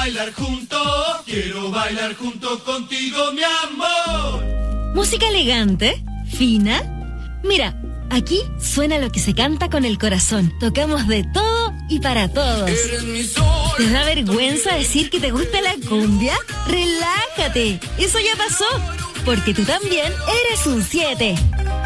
bailar junto contigo, mi amor. Música elegante, fina. Mira, aquí suena lo que se canta con el corazón. Tocamos de todo y para todos. ¿Te da vergüenza decir que te gusta la cumbia? Relájate, eso ya pasó, porque tú también eres un 7.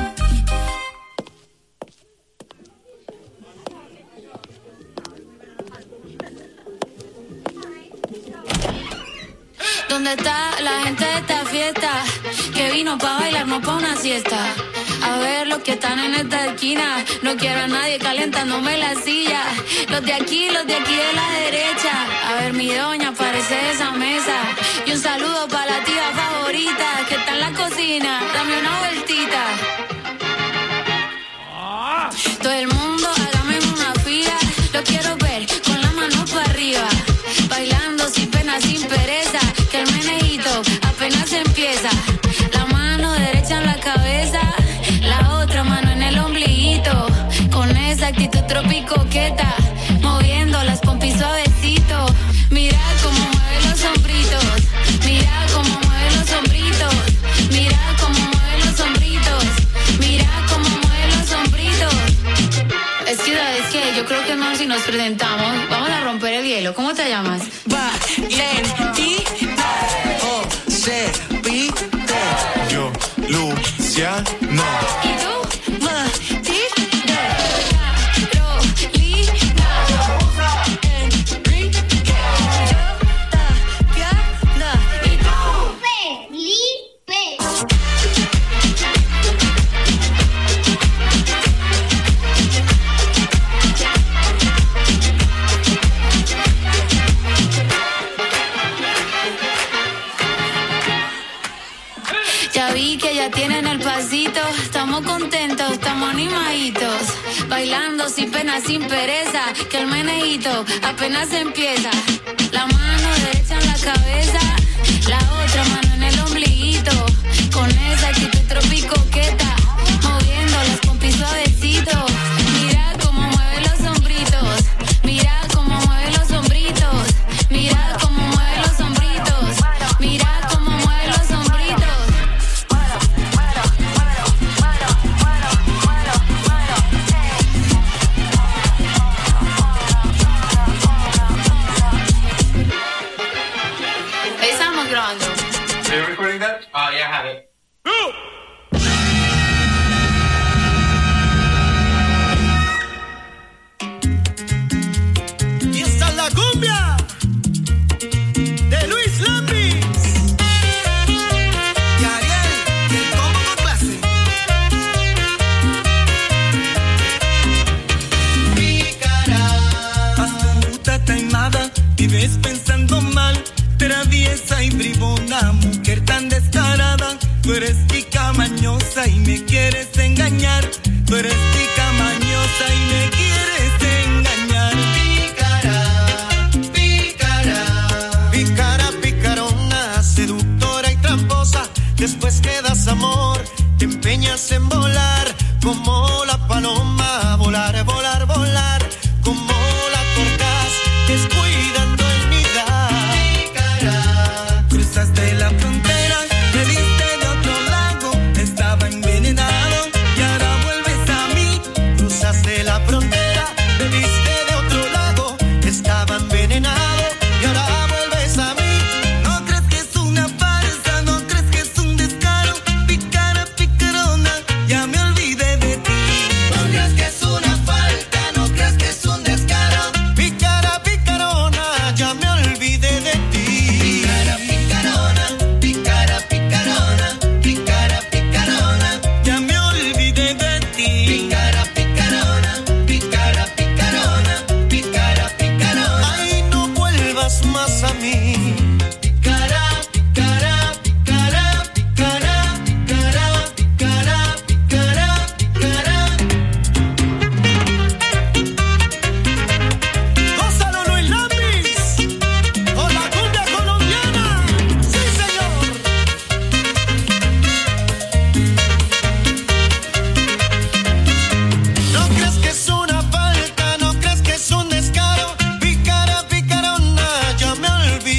¿Dónde está la gente de esta fiesta? Que vino pa' bailar, no pa' una siesta. A ver los que están en esta esquina. No quiero a nadie calentándome la silla. Los de aquí de la derecha. A ver mi doña, parece de esa mesa. Y un saludo pa' la tía favorita que está en la cocina. Dame una vueltita. Todo el mundo hágame una fila. Lo quiero ver con la mano para arriba. Bailando sin pena, sin pereza. Que el menejito apenas empieza. La mano derecha en la cabeza, la otra mano en el ombliguito. Con esa actitud tropicoqueta, moviendo las pompis suavecito. Mira cómo mueve los hombritos. Mira cómo mueve los hombritos. Mira cómo mueve los hombritos. Mira cómo mueve los hombritos. Es que yo creo que es mejor si nos presentamos. Vamos a romper el hielo. ¿Cómo te llamas? Yo, Luciano. ¿Y tú? Ya vi que ya tienen el pasito. Estamos contentos, estamos animaditos. Bailando sin pena, sin pereza. Que el menejito apenas empieza. La mano derecha en la cabeza, la otra mano en el ombliguito. Con esa actitud tropicoqueta, moviendo las pompis suavecito. Mira cómo mueve los hombritos. Mira cómo mueve los hombritos. Mira cómo mueve los hombritos. Mira cómo mueve los hombritos. Estamos grabando. Are you recording that? Oh, yeah, I have it. Y esta es la cumbia de Luis Lambis y Ariel, el combo con clase. Pícara, astuta, taimada, vives pensando mal, traviesa y bribona, mujer tan descarada. Tú eres tica mañosa y me quieres engañar. Tú eres tica mañosa y me quieres engañar. Pícara, pícara, pícara, picarona, seductora y tramposa. Después que das amor, te empeñas en volar como la paloma. Volar, volar, volar, como la torcaz, descuidando el nidar. Pícara, cruzaste la frontera, me viste de otro lado, estaba envenenado y ahora vuelves a mí. Cruzaste la frontera, me viste de otro lado, estaba envenenado y ahora vuelves a mí. No crees que es una farsa, no crees que es un descaro. Pícara, picarona, ya me olvidé de ti. No crees que es una falta, no crees que es un descaro. Pícara, picarona, ya me olvidé de ti. Pícara, picarona, pícara, picarona, pícara, picarona, ya me olvidé de ti. Pícara, picarona, pícara, picarona, pícara, picarona. Ay, no vuelvas más a mí. Pícara, pícara, pícara, pícara, pícara, pícara, pícara, pícara. Gózalo, Luis Lambis, con la cumbia colombiana. Sí, señor. No crees que es una falta, no crees que es un descaro. Pícara, picarona, ya me olvidé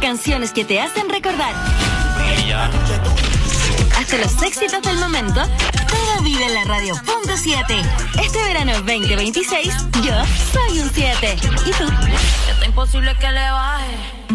canciones que te hacen recordar. Hasta los éxitos del momento, todo vive en la radio Punto 7. Este verano 2026, yo soy un 7. ¿Y tú? Está imposible que le baje.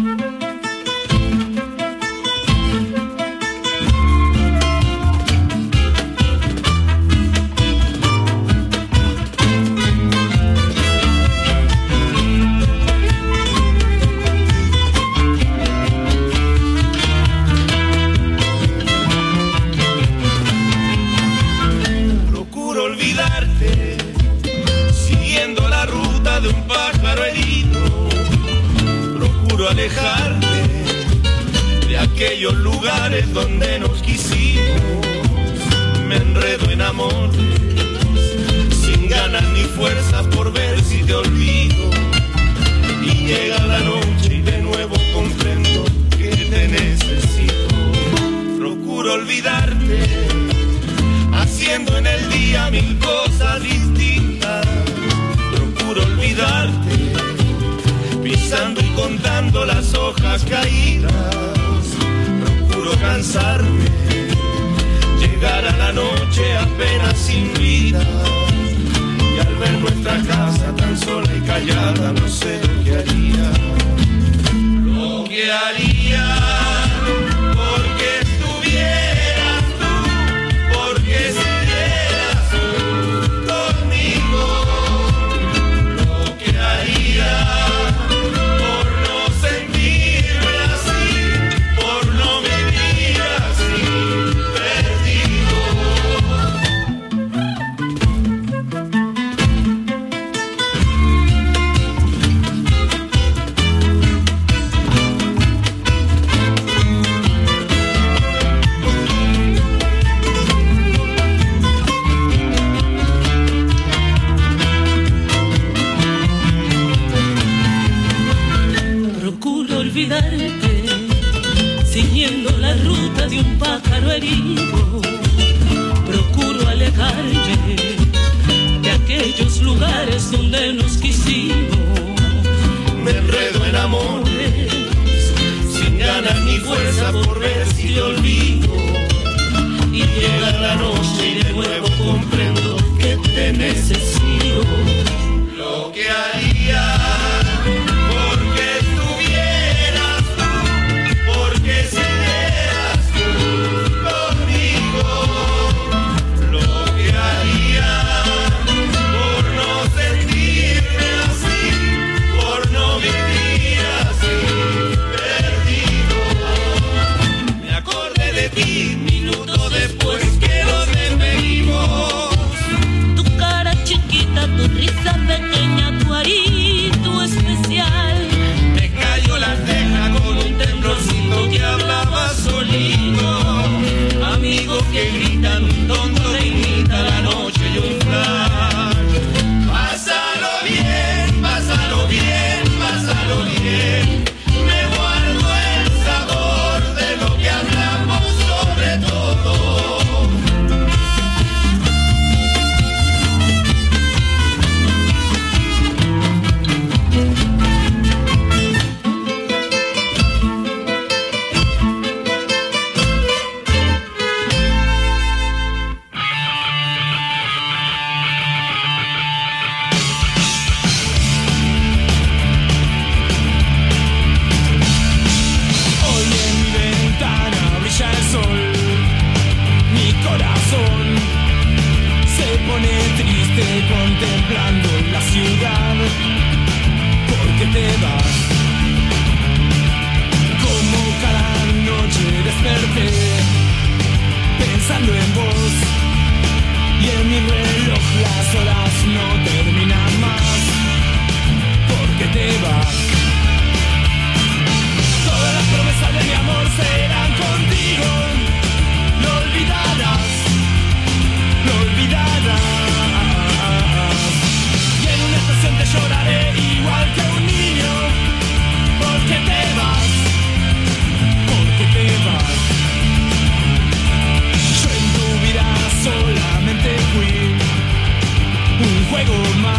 Siguiendo la ruta de un pájaro herido, procuro alejarte de aquellos lugares donde nos quisimos. Me enredo en amores sin ganas ni fuerzas por ver si te olvido. Y llega la noche y de nuevo comprendo que te necesito. Procuro olvidarte, haciendo en el día mil cosas distintas. Procuro olvidarte, pisando y contando las hojas caídas. Procuro cansarme, llegar a la noche apenas sin vida. Y al ver nuestra casa tan sola y callada, no sé lo que haría. Lo que haría porque estuvieras tú, porque estuvieras tú conmigo. Lo que haría por no sentirme así, por no vivir así, perdido. Procuro olvidarte, siguiendo la ruta de un pájaro herido. Procuro alejarme de aquellos lugares donde nos quisimos. Me enredo en amores, sin ganas ni fuerza por ver si te olvido. Y llega la noche y de nuevo comprendo que te necesito. Lo que haría porque estuvieras tú, porque serías tú conmigo. Lo que haría por no sentirme así, por no vivir así, perdido. Me acordé de ti minutos después que nos despedimos. Tu cara chiquita, tu risa pequeña, tu arito especial. Me cayó la ceja con un temblorcito que hablaba solito. Amigos que gritan, un tonto que imita la noche y un flash. Pásalo bien, pásalo bien, pásalo bien. Me guardo el sabor de lo que hablamos sobre todo. Hoy en mi ventana brilla el sol, mi corazón se pone triste contemplando la ciudad, porque te vas. Como cada noche desperté pensando en vos, y en mi reloj las horas no terminan más, porque te vas. Todas las promesas de mi amor serán contigo. Lo olvidarás, lo olvidarás. Y en una estación te lloraré igual que un niño, porque te vas, porque te vas. Yo en tu vida solamente fui un juego más.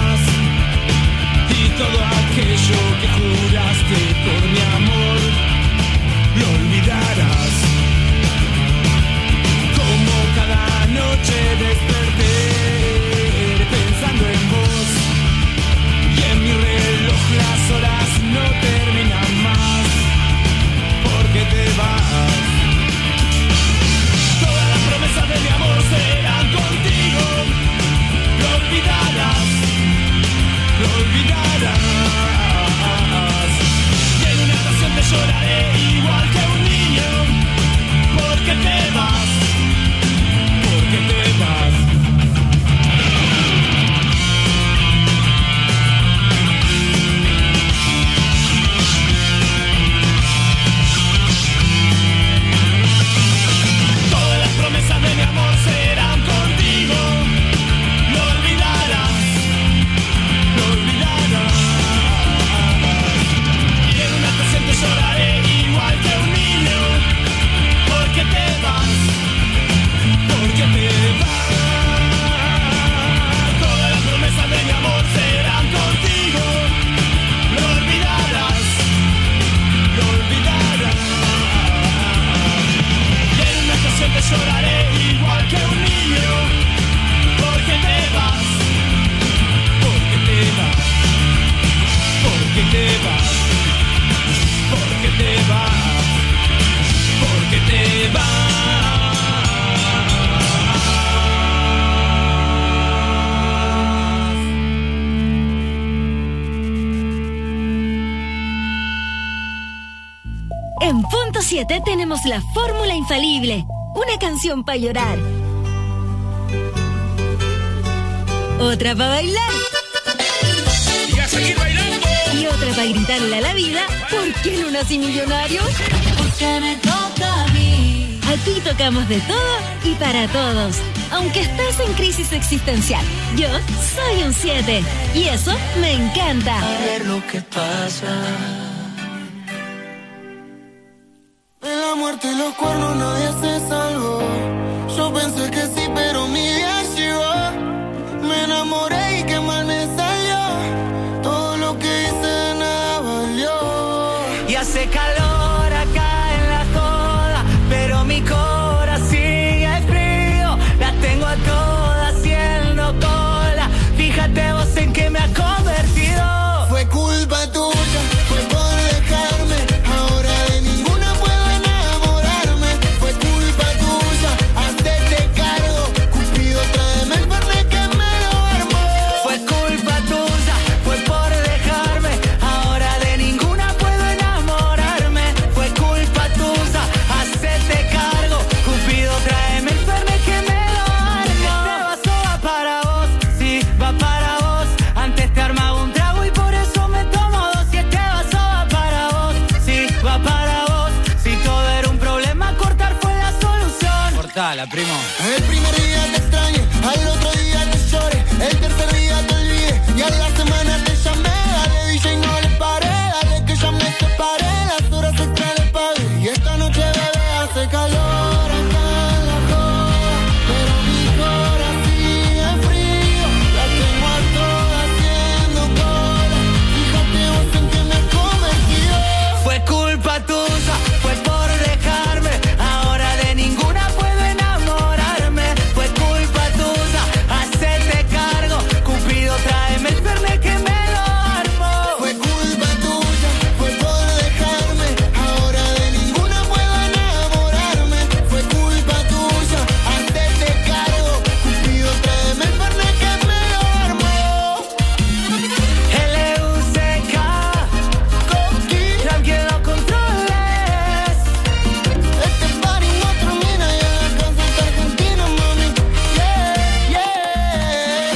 107 tenemos la fórmula infalible. Una canción para llorar. Otra para bailar. Y a seguir bailando. Y otra para gritarle a la vida, ¿por qué no nací millonario? Porque me toca a mí. Aquí tocamos de todo y para todos. Aunque estés en crisis existencial, yo soy un 7. Y eso me encanta. A ver lo que pasa. De la muerte y los cuernos nadie se salvó. Yo pensé que sí, pero mi día llegó. Me enamoré y qué mal me salió. Todo lo que hice de nada valió. Y hace calor acá en la joda, pero mi corazón sigue frío. La tengo a todas haciendo cola. Fíjate vos en qué me ha convertido. Fue culpa tuya, fue por dejarme. Ahora de ninguna puedo enamorarme. Fue culpa tuya, hacerte cargo. Cupido, tráeme el verde que me lo armó. Fue culpa tuya, fue por dejarme. Ahora de ninguna puedo enamorarme. Fue culpa tuya, hacerte cargo. Cupido, tráeme el verde que me lo armó. Este vaso va para vos, sí, va para vos. Antes te armaba un trago y por eso me tomo dos. Y este vaso va para vos, sí, va para vos. Si todo era un problema, cortar fue la solución. Cortala, primo. El primer día te extrañé, al otro día te lloré, el tercer día te olvidé y a la semana te llamé. Dale DJ, no le paré, dale que ya me separé. Las horas extra le pagué y esta noche bebé hace calor acá en la joda, pero mi corazón sigue frío. La tengo a todas haciendo cola. Fíjate vos en que me he convertido. Fue culpa tuya, fue por dejarme. Ahora de ninguna puedo enamorarme. Fue culpa tuya, hacerte cargo. Cupido, tráeme el fernet que me lo armó. Fue culpa tuya, fue por dejarme. Ahora de ninguna puedo enamorarme. Fue culpa tuya, hacerte cargo. Cupido, tráeme el fernet que me lo armó. L-U-C-K, Coqui, tranquilo controles. Este party no termina y en la casa está Argentina, mami. Yeah, yeah.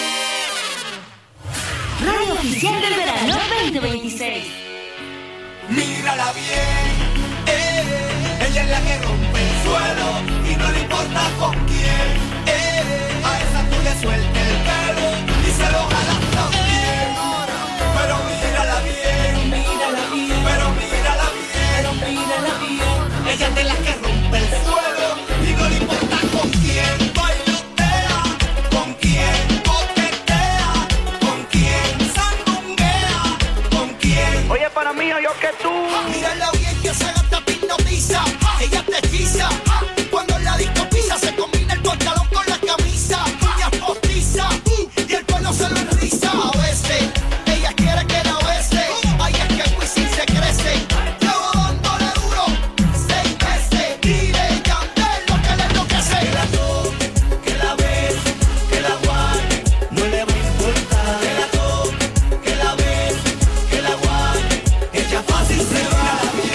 Radio Oficial del Verano 2026. Mírala bien, ella es la que rompe el suelo y no le importa con quién. A esa tú le sueltas el pelo y se lo jalas también. Pero mírala bien, pero mírala bien. Ella es de la que rompe el suelo y no le importa con quién. Bailotea, con quién coquetea, con quién sandunguea, con quién. Oye, para mí, yo que tú. Mírala bien que se gasta hipnotiza. Ella te hechiza. Cuando la disco pisa, se combina el pantalón con la camisa. Uñas postiza y el pelo se lo enriza. A veces, ella quiere que la bese. Ahí es que el Wisin se crece. Llevo dándole duro 6 meses. Tire Yandel lo que le enloquece. Que la toque, que la bese, que la guaye, no le va a importar. Que la toque, que la bese, que la guaye, ella fácil se va.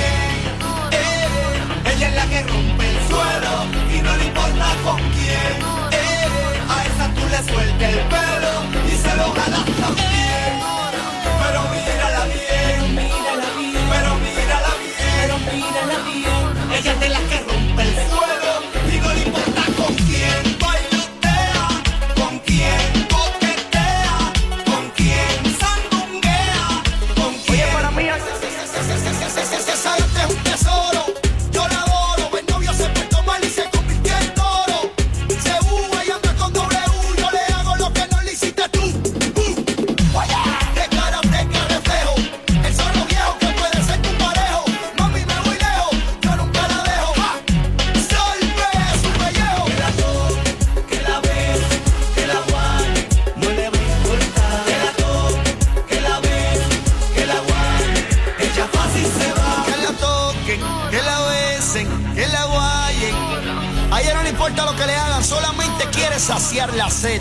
Ella es la que rompe el suelo y no le importa con quién. A esa tú le sueltas el pelo y se lo jalas también. Pero mírala bien, pero mírala bien. Ella es de la que rompe el suelo y no le importa con quién. Bailotea, con quién coquetea, con quién sandunguea, con quién. Oye, para mí esa gata es un tesoro. Yo la adoro, el novio se portó mal y se convirtió en toro. Se uva y anda con W, yo le hago lo que no le hiciste tú. Vaya, de cara reflejo, el solo viejo que puede ser tu parejo. Mami, me voy lejos, yo nunca la dejo. Salve su pellejo. Que la toque, que la bese, que la guaye, no le va a importar. Que la toque, que la bese, que la guaye, ella fácil se va. Que la toquen, que la besen, que la guayen. A ella no le importa lo que le hagan, solamente quiere saciar la sed.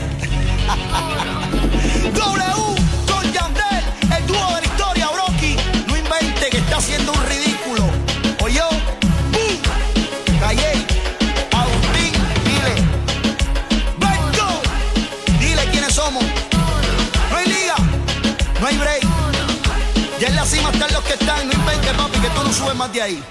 W con Yandel, el dúo de la historia, Brocky. No invente que está haciendo un ridículo. Oye, sube más de ahí.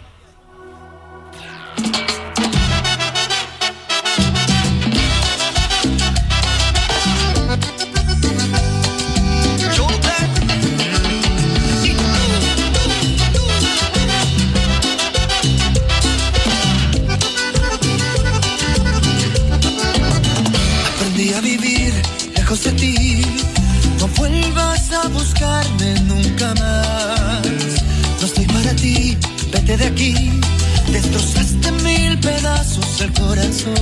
Aprendí a vivir lejos de ti. No vuelvas a buscarme nunca más. No estoy para ti, vete de aquí. Destrozaste 1000 pedazos el corazón.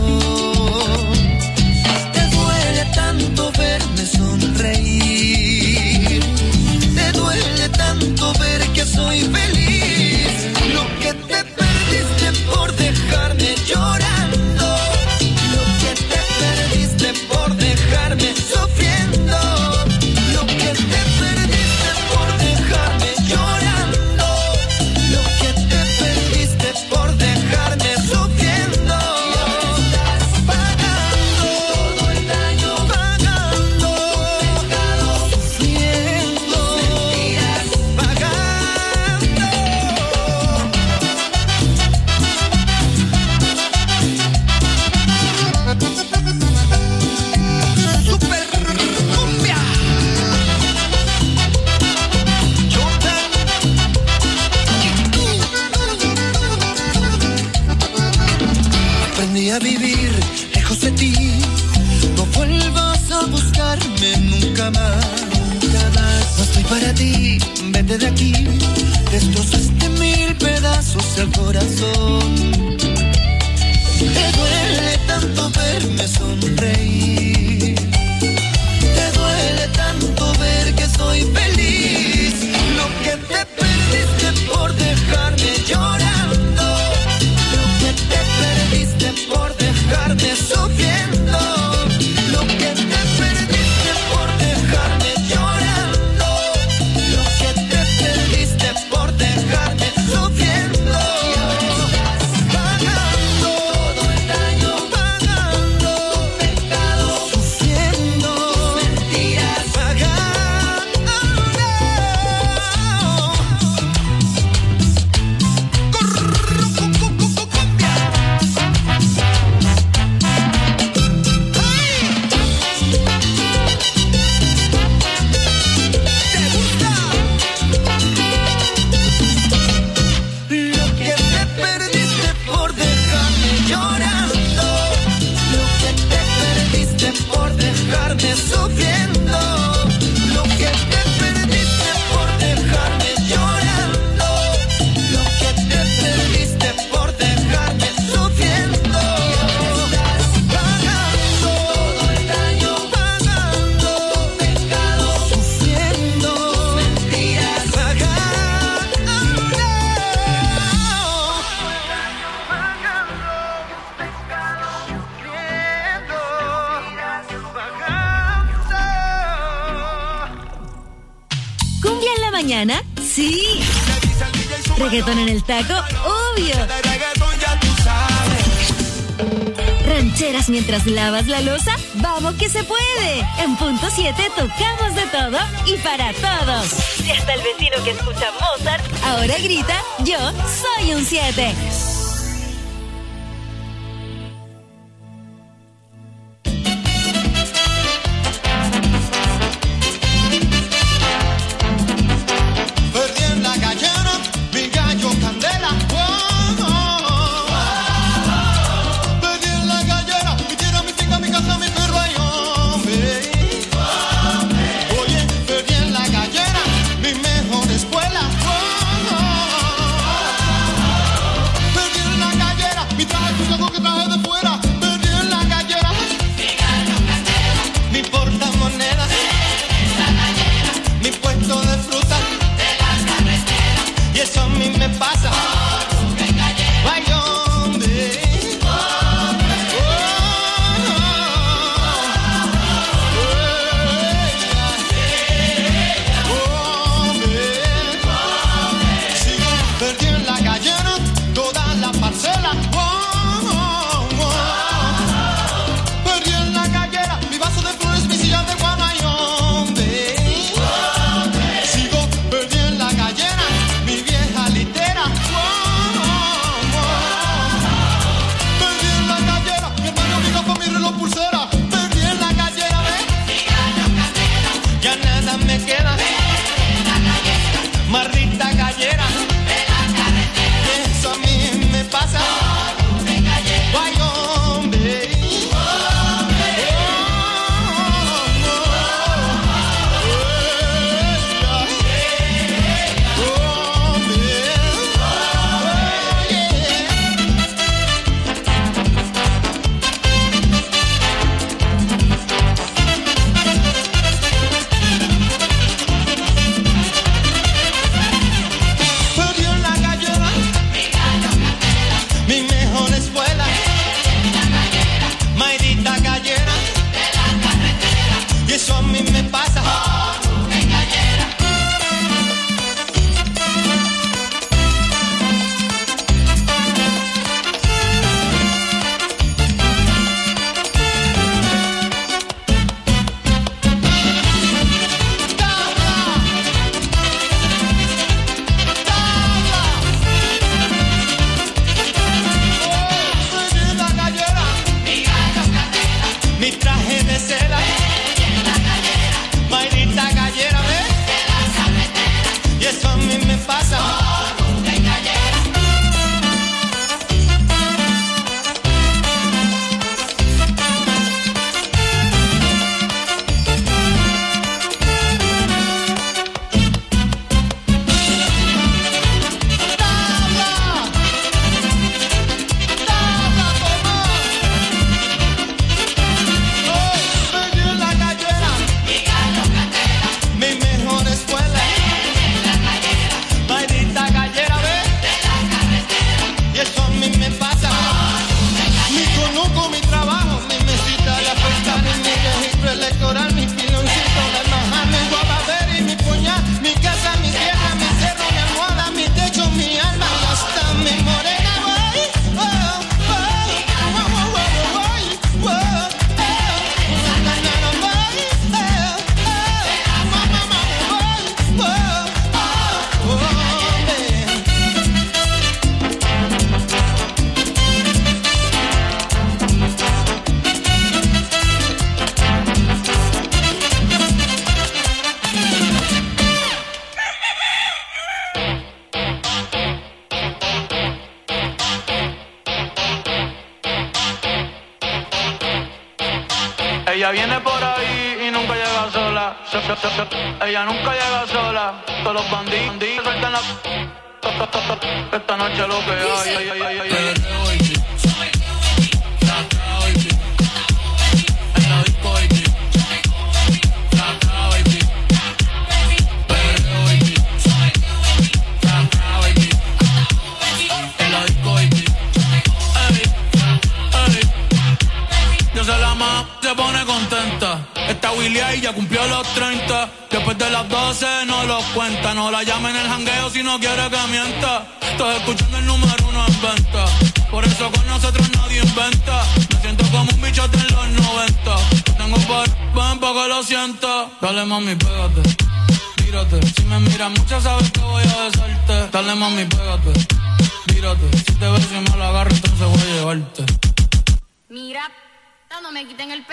Te duele tanto verme sonreír. Te duele tanto ver que soy feliz. Lo que te perdiste por dejarme llorando. Lo que te perdiste por dejarme sufriendo. Lo que te perdiste por dejarme llorando. Lo que te perdiste por dejarme sufriendo. Y ahora estás pagando todo el daño, pagando pecado, sufriendo mentiras, pagando. Super cumbia. Aprendí a vivir lejos de ti. No vuelvas a buscarme nunca más. No estoy para ti, vete de aquí. Destrozaste 1000 pedazos el corazón. Te duele tanto verme sonreír. Te duele tanto ver que soy feliz. Lo que te perdiste por dejarme llorando. Lo que te perdiste por dejarme sufriendo. Lo que te perdiste por dejarme llorando. Lo que te perdiste por dejarme sufriendo. Y ahora estás pagando todo el daño, pagando pecado, sufriendo mentiras, pagando. Lo que te perdiste por dejarme llorando. Lo que te perdiste por dejarme sufriendo. Lo que te perdiste por dejarme llorando. Lo que te perdiste por dejarme sufriendo. Y ahora estás pagando todo el daño, pagando pecado, sufriendo mentiras, pagando. ¿Cumbia en la mañana? Sí. ¿Reggaetón en el taco? Obvio. ¿Rancheras mientras lavas la loza? ¡Vamos que se puede! En punto 7 tocamos de todo y para todos. Si hasta el vecino que escucha Mozart ahora grita, yo soy un 7. Perdí en la gallera, mi gallo candela. Perdí en la gallera, mi tierra, mi finca, mi casa, mi perro y hombre. Oye, perdí en la gallera, mi mejor escuela. Ella viene por ahí y nunca llega sola. Ella nunca llega sola. Todos los bandidos sueltan la... Esta noche lo que hay. Se pone contenta. Esta Willy ahí ya cumplió los 30. Después de las 12 no los cuenta. No la llama en el jangueo si no quiere que mienta. Estás escuchando el número 1 en venta. Por eso con nosotros nadie inventa. Me siento como un bichote en los 90. Tengo ven pa' que lo sienta. Dale mami, pégate, tírate. Si me miras mucho sabes que voy a besarte. Dale mami, pégate, tírate. Si te ves y me la agarro entonces voy a llevarte. Mira, no me quiten el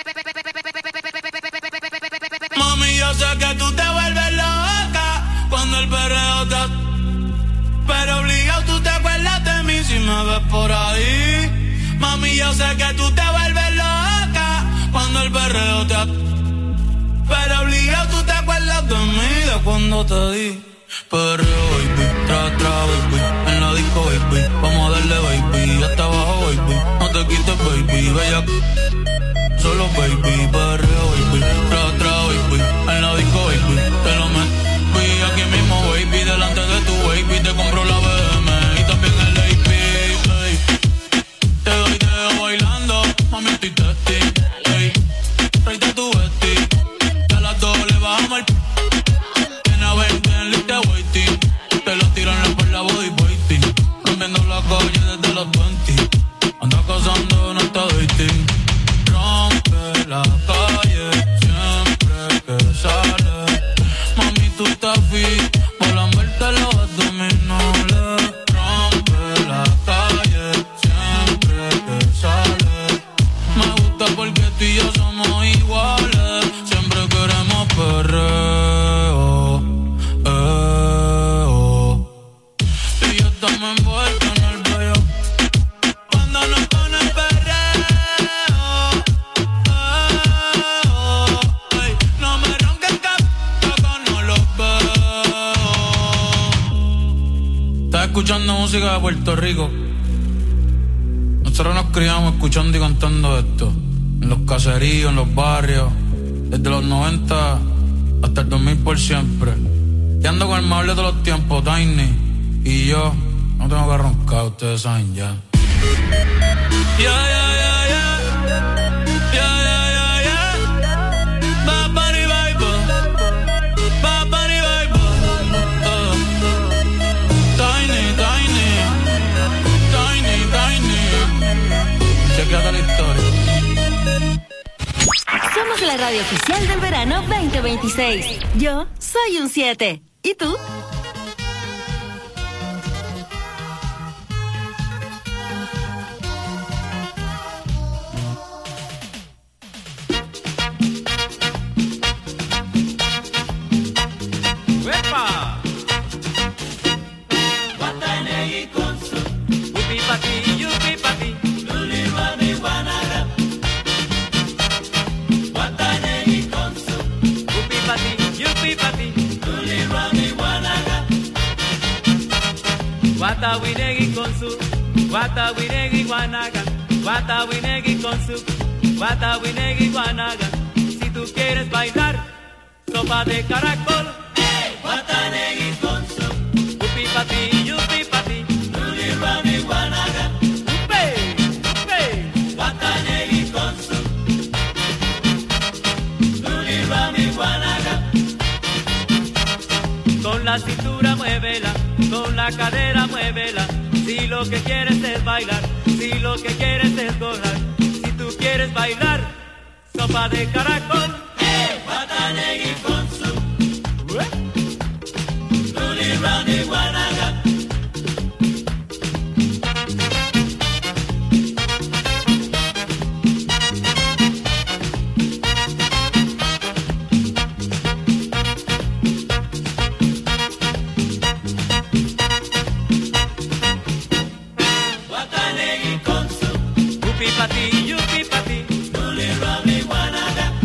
Mami, yo sé que tú te vuelves loca cuando el perreo te... Pero obligado tú te acuerdas de mí si me ves por ahí. Mami, yo sé que tú te vuelves loca cuando el perreo te... Pero obligado tú te acuerdas de mí de cuando te di. Perreo, baby, tra, baby, en la disco, baby, vamos a darle, baby, hasta abajo, baby, no te quites, baby, bella. Solo baby, perreo, baby, tra, baby, en la disco, baby, te lo meto, aquí mismo, baby, delante de tu baby, te compro la BM y también el AP, hey. Te doy dedo bailando, mami, estoy testing, hey. Tráete tu vesti, a las 2 le bajamos el tiene a 20 en lista waiting, te lo tiran en la espalda body waiting, rompiendo la calle desde los 20, anda cazando, no está dating. La calle siempre que sale. Mami, tú estás fit, volan verte los abdominales. Rompe la calle siempre que sale. Me gusta porque tú y yo somos iguales. Siempre queremos perreo, tú y yo estamos envueltos en el bello. Cuando nos pone el perreo. Escuchando música de Puerto Rico. Nosotros nos criamos escuchando y cantando esto en los caseríos, en los barrios, desde los 90 hasta el 2000 por siempre. Y ando con el mejor de todos los tiempos, Tiny. Y yo no tengo que roncar, ustedes saben ya. Somos la radio oficial del verano 2026. Yo soy un 7. ¿Y tú? Watawinegi konsu, watawinegi guanaga, watawinegi konsu, watawinegi guanaga. Si tú quieres bailar, sopa de caracol, hey, watanegi konsu, upi pati, yupi pati, luli rami guanaga, watanegi konsu, luli rami guanaga. Con la cintura muévela, con la cadera muévela. Si lo que quieres es bailar, si lo que quieres es gozar, si tú quieres bailar, sopa de caracol, watanegi konsu, luli rani guanaga. Pati, yupi pati, luli rami guanaga.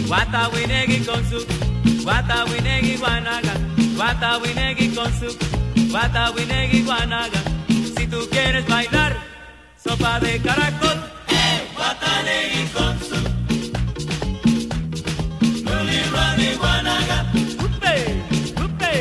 Watawinegi con su, Watawinegi guanaga, Watawinegi con su, Watawinegi guanaga. Si tú quieres bailar sopa de caracol, Watanegi con su, Luli Rani guanaga. Upe, upe.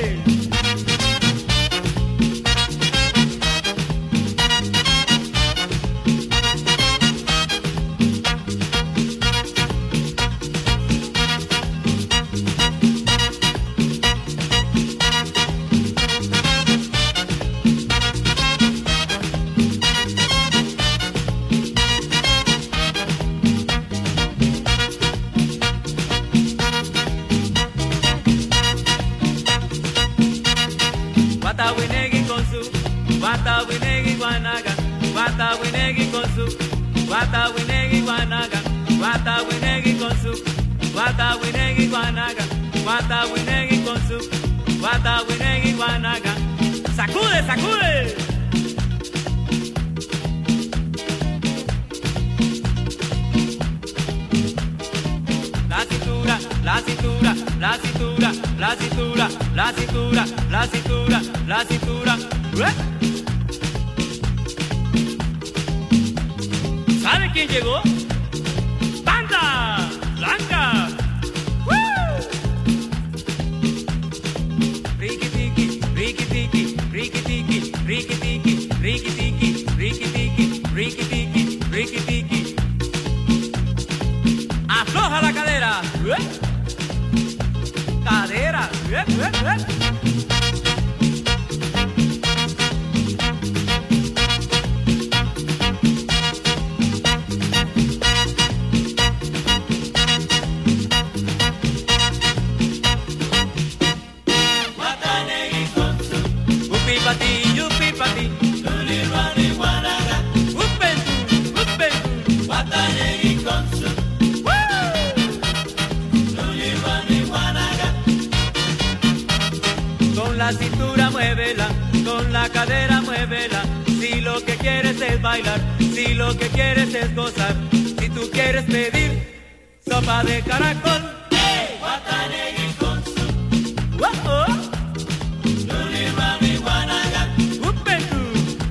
Watawinegi con su, Watawinegi guanaga, Watawinegi con su, Watawinegi guanaga, Watawinegi con su, Watawinegi guanaga, Watawinegi con su, Watawinegi guanaga. ¡Sacude, sacude! La cintura, la cintura, la cintura, la cintura, la cintura, la cintura, la cintura. ¿Sabe quién llegó? ¡Banda Blanca! Riquitiqui, riquitiqui, riquitiqui, riquitiqui, riquitiqui, riquitiqui, riquitiqui, riquitiqui. Afloja la cadera. Cadera. Watanegi con su, upi pati, yupi pati, Luli Rani guanaga. Upentu, upentu, Watanegi con su. Con la cintura muévela, con la cadera muévela. Si lo que quieres es bailar, si lo que quieres es gozar, si tú quieres pedir sopa de caracol, Watanegi con su, Luli Rani guanaga. Upentu.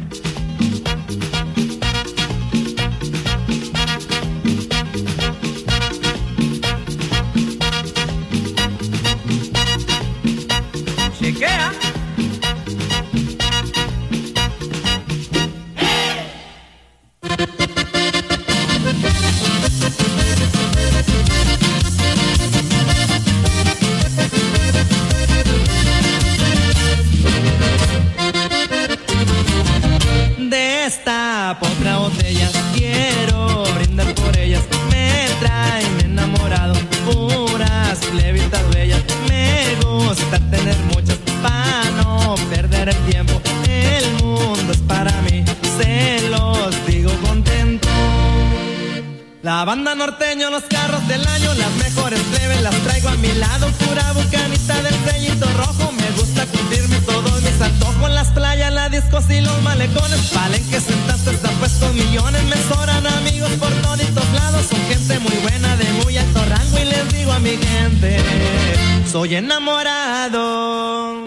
Chequea. Destapo otra botella, quiero brindar por ellas. Me traen enamorado, puras plebitas bellas. Me gusta tener muchas para no perder el tiempo. El mundo es para mí, se los digo contento. La banda norteño, los carros del año, las mejores plebes las traigo a mi lado. Pura bucanita del sellito rojo, me gusta cumplirme todos mis antojos. Las playas, las discos y los malecones, palenques sentaste están puestos millones. Me sobran amigos por toditos lados, son gente muy buena de muy alto rango. Y les digo a mi gente, soy enamorado.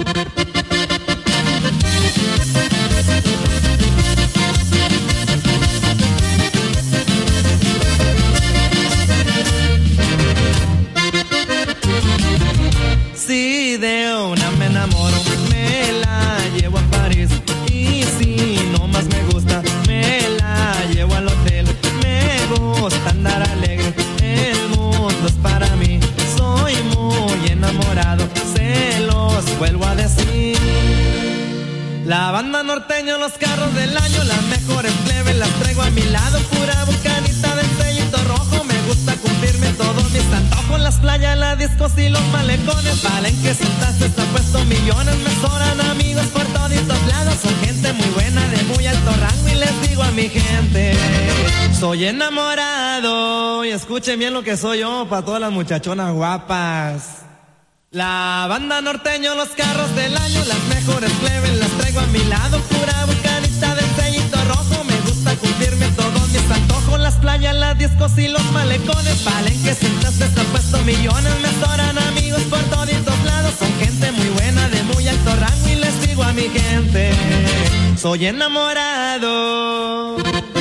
Si de una me enamoro, me la llevo a París. Y si no más me gusta, me la llevo al hotel. Me gusta andar alegre, el mundo es para mí. Soy muy enamorado, se los vuelvo a decir. La banda norteño, los carros del año, las mejores plebes las traigo a mi lado. Pura bucanita del sellito rojo, me gusta cumplirme todos mis antojos. Las playas, las discos y los malecones, palenques sentaste están puestos millones. Me sobran amigos por toditos lados, son gente muy buena de muy alto rango. Y les digo a mi gente, soy enamorado. Y escuchen bien lo que soy yo para todas las muchachonas guapas. La banda norteño, los carros del año, las mejores plebes las traigo a mi lado. Pura bucanita del sellito rojo, me gusta cumplirme todos mis antojos. Las playas, las discos y los malecones. Palenques, centros, se han puesto millones. Me adoran amigos por todos lados. Son gente muy buena, de muy alto rango. Y les digo a mi gente, soy enamorado.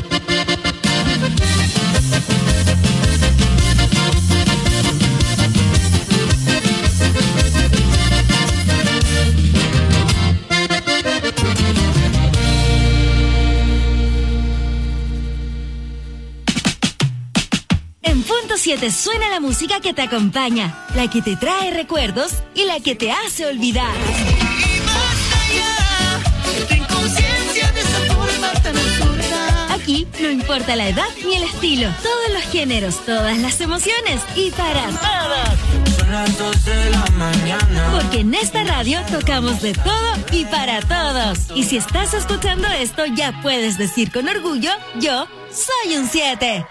En Punto 7 suena la música que te acompaña, la que te trae recuerdos y la que te hace olvidar. Y más allá, ten conciencia de esa forma tan absurda. Aquí no importa la edad ni el estilo, todos los géneros, todas las emociones y para todos. Son las 2 de la mañana. Porque en esta radio tocamos de todo y para todos. Y si estás escuchando esto, ya puedes decir con orgullo, yo soy un 7.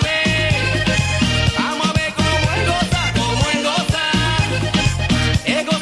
Ego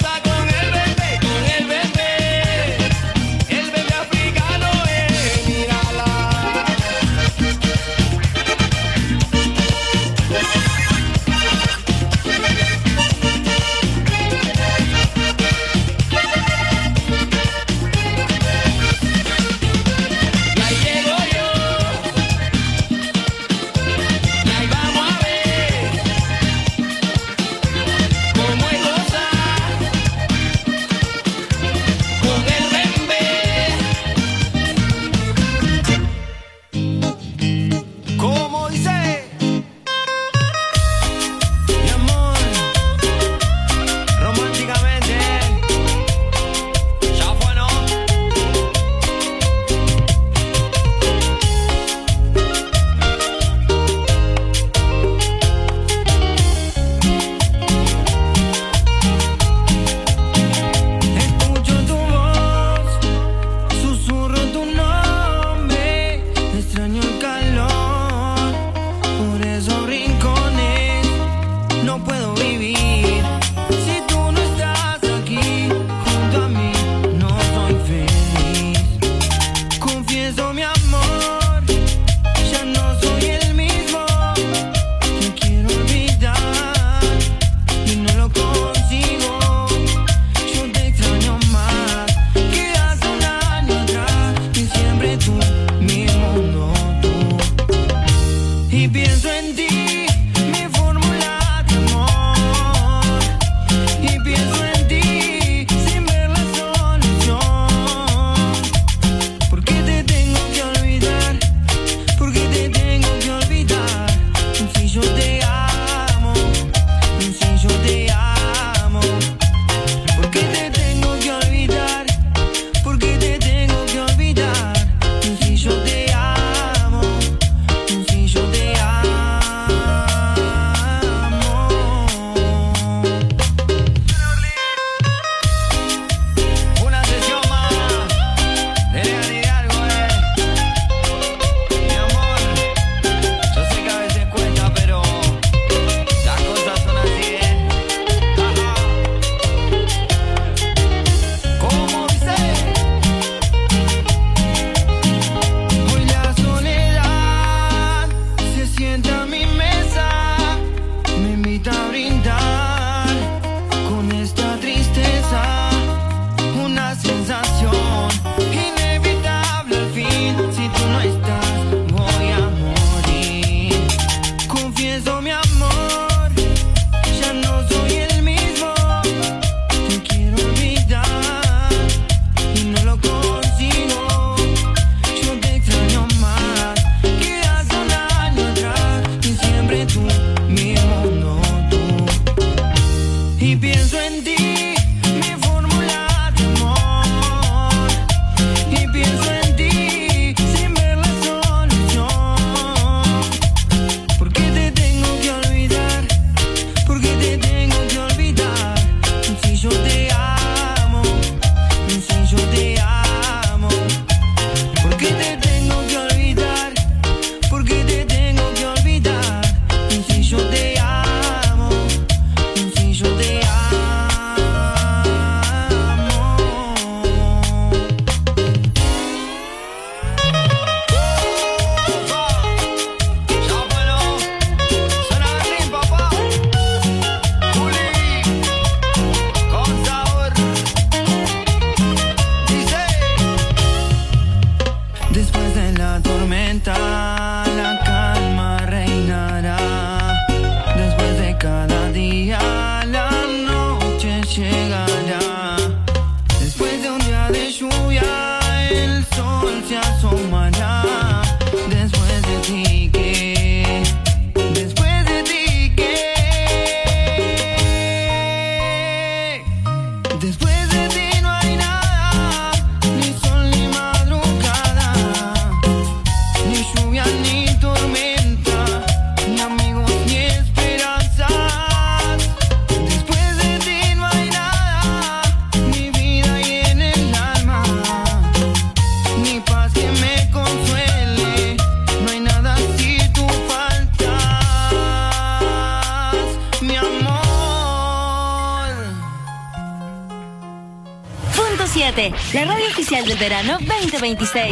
97, la radio oficial del verano 2026.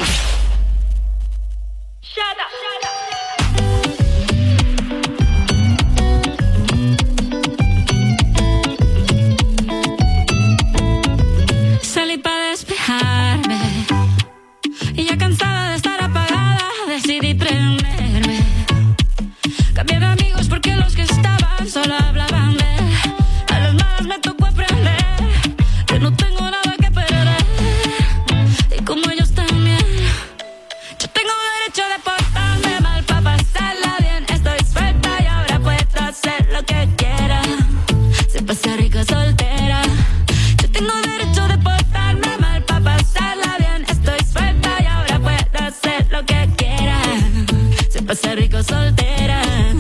Salí para despejarme y ya cansada de estar apagada decidí prenderme. Cambié de amigos porque los que estaban solo hablaban de a las malas me tocó aprender que no tengo nada que perder y como ellos también yo tengo derecho de portarme mal para pasarla bien. Estoy suelta y ahora puedo hacer lo que quiera. Se pasa rico soltera. Yo tengo derecho de portarme mal para pasarla bien. Estoy suelta y ahora puedo hacer lo que quiera. Se pasa rico soltera.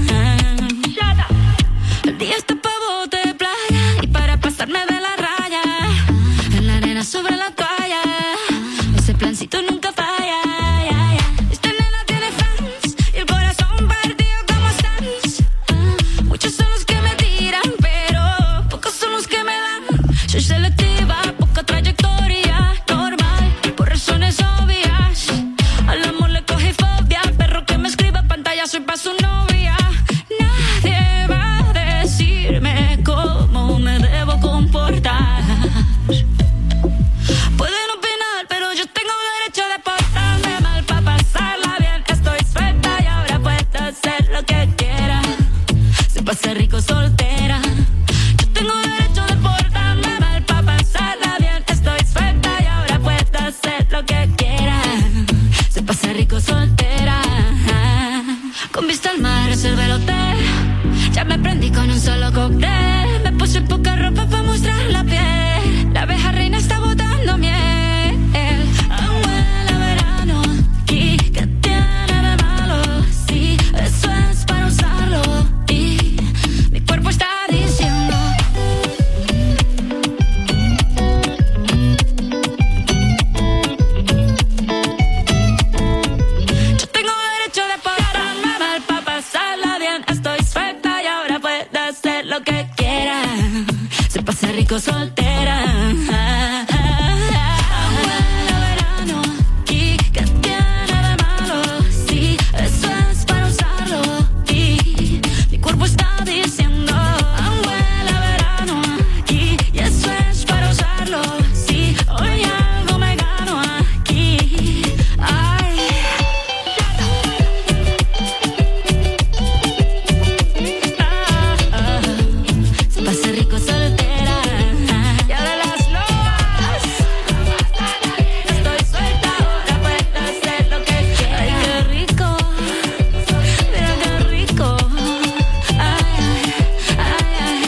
El día está pa' bote de playa y para pasarme de la raya. En la arena sobre la toalla. Ese plancito nunca falla. Esta nena tiene fans y el corazón partido como Sans. Muchos son los que me tiran, pero pocos son los que me dan. Soy selectiva, poca trayectoria, normal, por razones obvias. Al amor le cogí fobia, perro que me escriba pantalla, soy pa' su novia. Nadie va a decirme cómo me debo comportar. Pueden opinar, pero yo tengo derecho de portarme mal pa' pasarla bien. Estoy suelta y ahora puedo hacer lo que quiera. Se pasa rico soltera. Yo tengo derecho de portarme mal pa' pasarla bien. Estoy suelta y ahora puedo hacer lo que quiera. Se pasa rico soltera. Con vista al mar reservé el hotel. Ya me prendí con un solo cóctel. Me puse poca ropa pa' mostrar la piel. La abeja reina está botando miel. Huele a verano. ¿Y qué tiene de malo? Sí, eso es para usarlo. Y mi cuerpo está diciendo yo tengo derecho de portarme mal pa' pasarla bien. Estoy suelta y ahora puedo hacer lo que quiera. Se pasa rico soltera. Huele a verano. ¿Y qué tiene de malo? Sí, eso es para usarlo. Y mi cuerpo está diciendo huele a verano. Y eso es para usarlo. Sí, hoy algo me gano aquí. Ay. Se pasa rico soltera. Ya de las lobas. Estoy suelta, ahora puedo hacer lo que quiera. Ay, qué rico. Mira qué rico. Ay, ay, ay,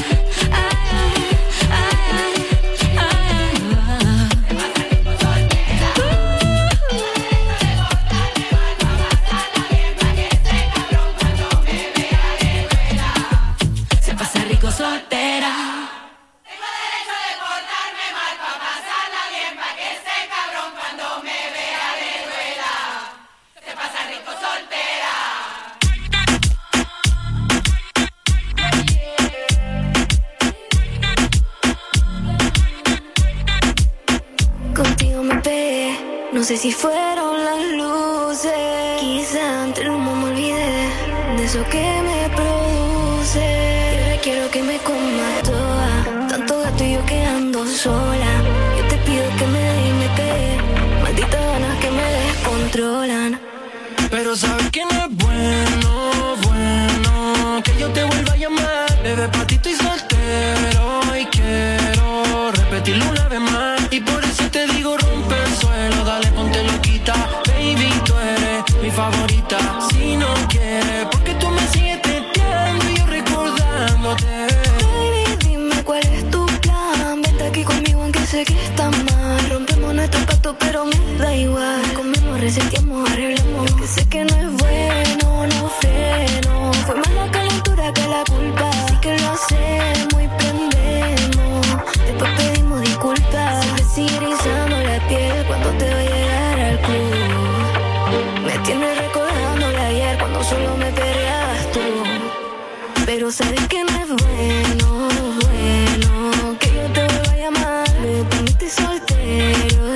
se pasa rico soltera. Tengo derecho de portarme mal pa' pasarla bien, pa' que ese cabrón cuando me vea le duela. Se pasa rico soltera. Contigo me pegué, no sé si fueron las luces. Quizá entre el humo me olvidé de eso que me produce. Ahora quiero que me comas toda, tanto gato y yo quedando sola. Yo te pido que me dé y me pegue, malditas ganas que me descontrolan. Pero sabes que no es bueno que yo te vuelva a llamar. Bebé, pa' ti estoy soltero y quiero repetirlo una vez más. Y por eso te digo rompe el suelo, dale ponte loquita. Baby, tú eres mi favorita. Si no quieres, porque tú me sigues testeando y yo recordándote. Baby, dime cuál es tu plan. Vente aquí conmigo aunque sé que está mal. Rompemos nuestro pacto pero me da igual. Comemos, reseteamos, arreglamos. Que sé que no es bueno, no freno. Fue más la calentura que la culpa. Así que lo hacemos y prendemos. Después pedimos disculpas. Siempre sigue erizando la piel cuando te va a llegar al club. Me tienes recordando de ayer cuando solo me perreabas tú. Pero sabes que no es bueno que yo te vuelva a llamar. Me poniste soltero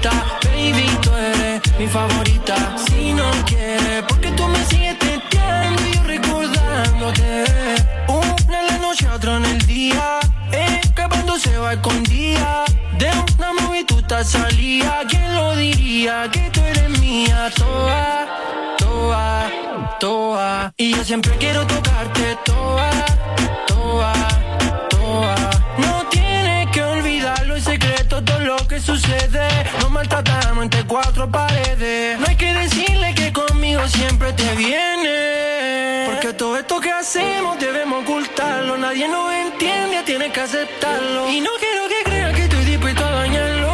loquita. Baby, tú eres mi favorita. Si no quieres, porque tú me sigues testeando y yo recordándote. Una en la noche, otra en el día. Escapándose va escondida. De una movie tú estás salida. ¿Quién lo diría? Que tú eres mía. Toa, toa, toa. Y yo siempre quiero tocarte. Toa, toa, toa. No tienes que olvidarlo, el secreto, todo lo que sucede. Nos maltratamos entre cuatro paredes. No hay que decirle que conmigo siempre te viene. Porque todo esto que hacemos debemos ocultarlo. Nadie nos entiende, tienes que aceptarlo. Y no quiero que creas que estoy dispuesto a dañarlo.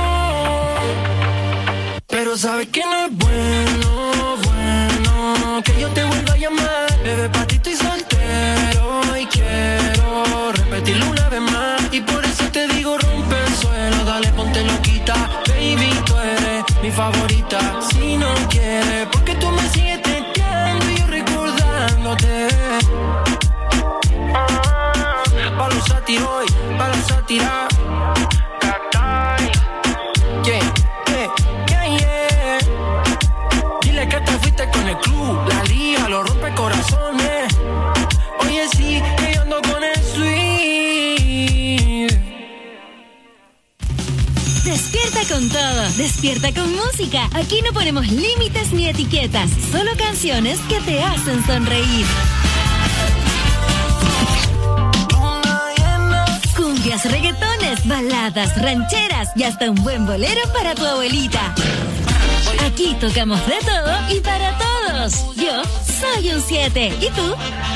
Pero sabes que no es bueno, bueno, que yo te vuelva a llamar. Bebé, pa' ti estoy soltero y quiero repetirlo una vez más. Y por eso te digo, rompe el suelo, dale, ponte loquita. Baby, tú eres mi favorita. Si no quieres, porque tú me sigues testeando y yo recordándote. Pa' los sátiros, pa' la sátira. Dile que te fuiste con el club, la liga, los rompe corazones. Oye, sí, que yo ando con el sweet. Despierta con todo, despierta con música. Aquí no ponemos límites ni etiquetas, solo canciones que te hacen sonreír. Cumbias, reggaetones, baladas, rancheras y hasta un buen bolero para tu abuelita. Aquí tocamos de todo y para todos. Yo soy un 7. ¿Y tú?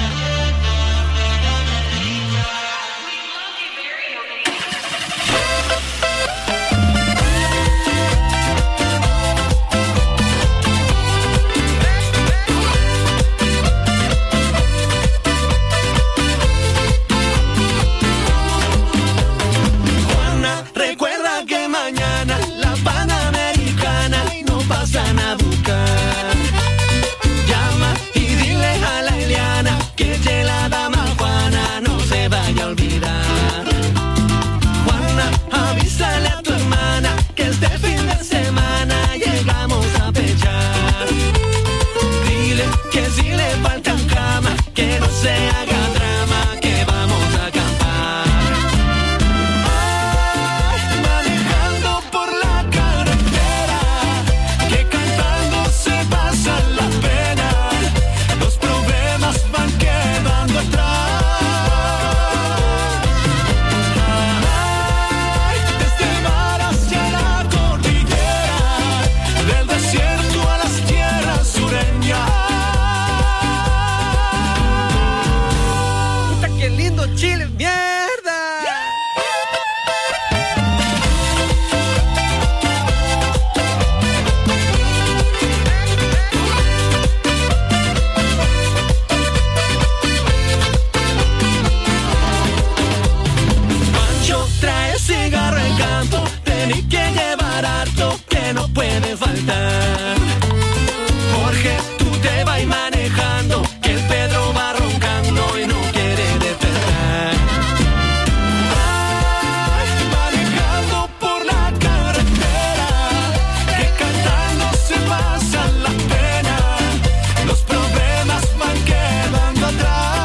Recuerda que mañana la Panamericana no pasan a buscar. Llama y dile a la Eliana que la dama Juana no se vaya a olvidar. Juana, avísale a tu hermana que este fin de semana llegamos a pechar. Dile que si le faltan cama, que no se haga drama, que vamos a acampar. Chile, mierda. Pancho, trae cigarro en canto, tenés que llevar harto que no puede faltar. Jorge, tú te vas manejando, que el Pedro va roncando y no quiere despertar. Manejando por la carretera, que cantando se pasan las penas, los problemas van quedando atrás.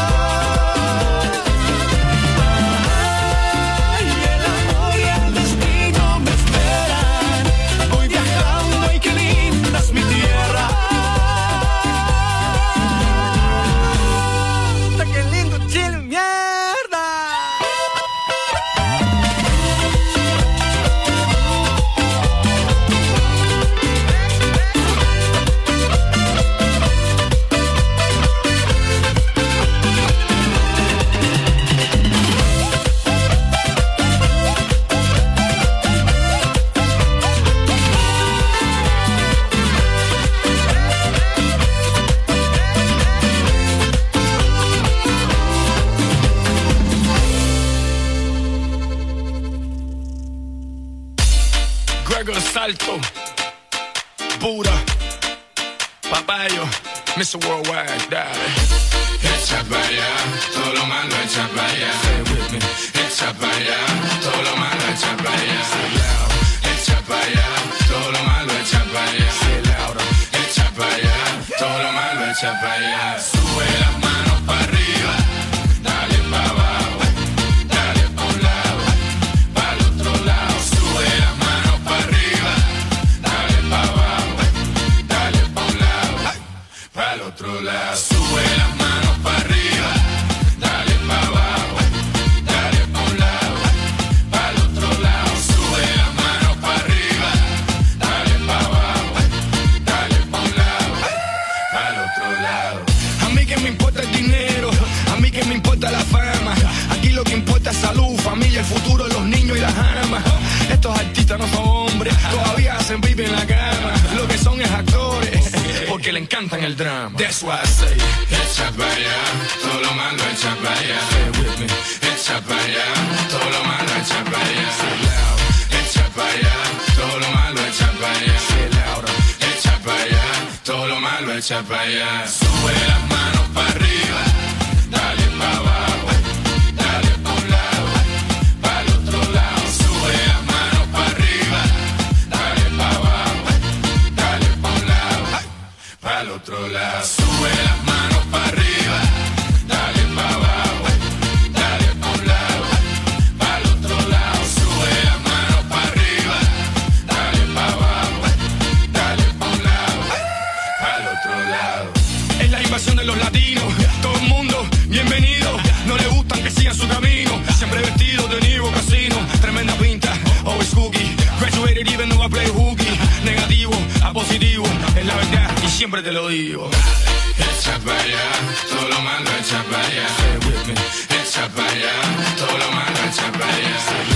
Y el amor y el destino me esperan, voy viajando y qué linda es mi tierra. Qué lindo Chile, mierda. Gregor Salto, Buda, Papayo, Mr. Worldwide, dale. Echa para allá, todo lo malo echa para allá. Echa para allá, todo lo malo echa para allá. Echa para allá, echa para allá. Sube las manos para arriba, dale para abajo, dale pa' un lado, para el otro lado. Sube las manos para arriba, dale para abajo, dale pa' un lado, para el otro lado. Sube las manos para arriba, dale para abajo, dale pa' un lado, para el otro lado. Sube las manos para arriba, dale para abajo, dale pa' un lado, para el otro lado. A mí que me importa el dinero, a mí que me importa la fama. Aquí lo que importa es salud, familia, el futuro, los niños y las amas. Estos artistas no son hombres, todavía hacen baby en la cama. Lo que son es actores, porque le encantan el drama. That's why I say, echa para allá, todo lo malo echa para allá. Stay with me. Echa para allá, todo lo malo echa para allá. Echa para allá, todo lo malo echa para allá. Echa para allá, todo lo malo echa para allá. Sube las manos para arriba, dale para abajo, dale pa' un lado, para el otro lado. Sube las manos para arriba, dale para abajo, dale pa' un lado, para el otro lado. Sube las manos para arriba, dale para abajo, dale pa' un lado, para el otro lado. Sube las manos para arriba, dale para abajo, dale pa' un lado, para el otro lado. Es la invasión de los latinos, todo el mundo bienvenido. No le gustan que sigan su camino, siempre vestido de Nivo Casino. Tremenda pinta, always cookie. Graduated even though I play hooky. Negativo a positivo, es la verdad y siempre te lo digo. Echa para allá, todo lo malo echa para allá. Echa para allá, todo lo malo echa para allá.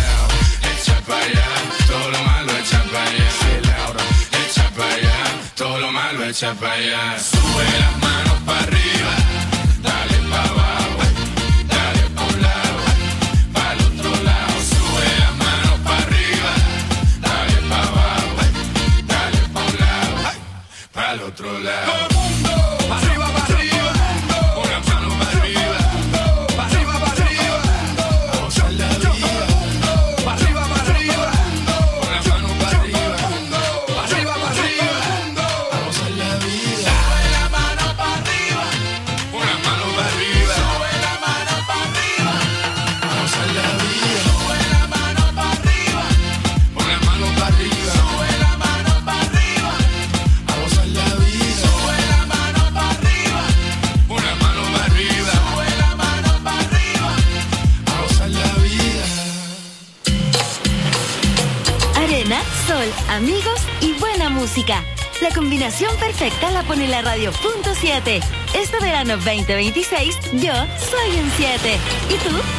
Echa para allá, todo lo malo echa para allá. Echa para allá, todo lo malo echa para allá. Sube las manos para arriba, dale para abajo, dale pa' un lado, para el otro lado. Sube las manos para arriba, dale para abajo, dale pa' un lado, para el otro lado. Todo el mundo, arriba, para arriba, una mano para arriba, para arriba, para arriba, a gozar la vida. Para arriba, una mano para arriba, para arriba, a gozar la vida. Sube la mano para arriba, una mano para arriba, sube la mano para arriba, a gozar la vida. Sube la mano para arriba, una mano para arriba, sube la mano para arriba, a gozar la vida. Sube la mano para arriba, una mano para arriba, sube la mano para arriba, a gozar la vida. Arena, sol, amigos y buena música. La combinación perfecta la pone la radio.7. Este verano 2026, yo soy un 7. ¿Y tú?